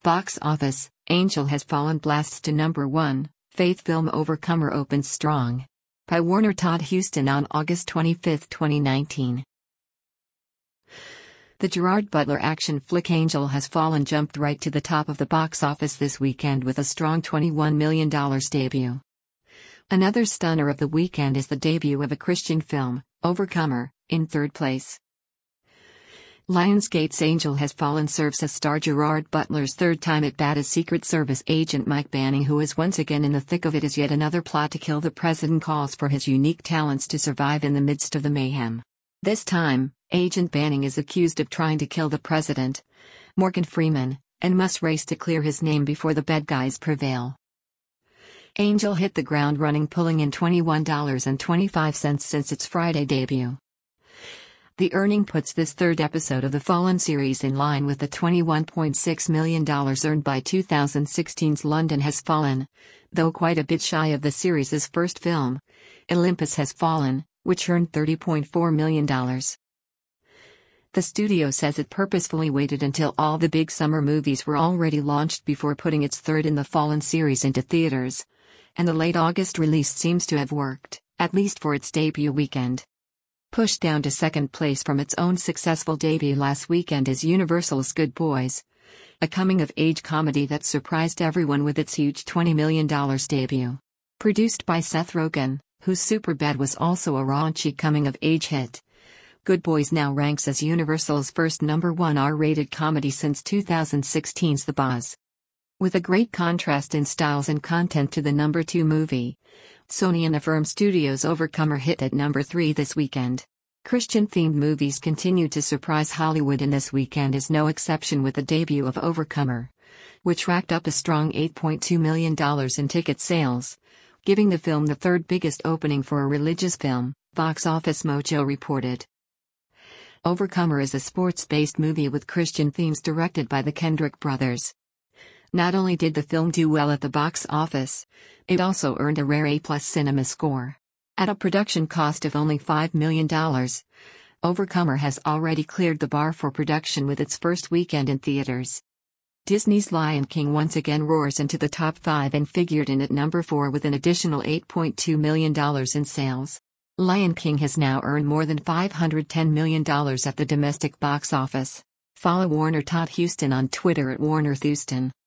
Box office, Angel Has Fallen blasts to number 1, faith film Overcomer opens strong. By Warner Todd Huston on August 25, 2019. The Gerard Butler action flick Angel Has Fallen jumped right to the top of the box office this weekend with a strong $21 million debut. Another stunner of the weekend is the debut of a Christian film, Overcomer, in third place. Lionsgate's Angel Has Fallen serves as star Gerard Butler's third time at bat as Secret Service agent Mike Banning, who is once again in the thick of it as yet another plot to kill the president calls for his unique talents to survive in the midst of the mayhem. This time, Agent Banning is accused of trying to kill the president, Morgan Freeman, and must race to clear his name before the bad guys prevail. Angel hit the ground running, pulling in $21.25 since its Friday debut. The earning puts this third episode of the Fallen series in line with the $21.6 million earned by 2016's London Has Fallen, though quite a bit shy of the series' first film, Olympus Has Fallen, which earned $30.4 million. The studio says it purposefully waited until all the big summer movies were already launched before putting its third in the Fallen series into theaters, and the late August release seems to have worked, at least for its debut weekend. Pushed down to second place from its own successful debut last weekend is Universal's Good Boys, a coming-of-age comedy that surprised everyone with its huge $20 million debut. Produced by Seth Rogen, whose Superbad was also a raunchy coming-of-age hit, Good Boys now ranks as Universal's first number 1 R-rated comedy since 2016's The Boz. With a great contrast in styles and content to the number 2 movie, Sony and Affirm Studios' Overcomer hit at number 3 this weekend. Christian-themed movies continue to surprise Hollywood, and this weekend is no exception with the debut of Overcomer, which racked up a strong $8.2 million in ticket sales, giving the film the third biggest opening for a religious film, Box Office Mojo reported. Overcomer is a sports-based movie with Christian themes directed by the Kendrick brothers. Not only did the film do well at the box office, it also earned a rare A+ cinema score. At a production cost of only $5 million, Overcomer has already cleared the bar for production with its first weekend in theaters. Disney's Lion King once again roars into the top 5 and figured in at number 4 with an additional $8.2 million in sales. Lion King has now earned more than $510 million at the domestic box office. Follow Warner Todd Huston on Twitter at WarnerThouston.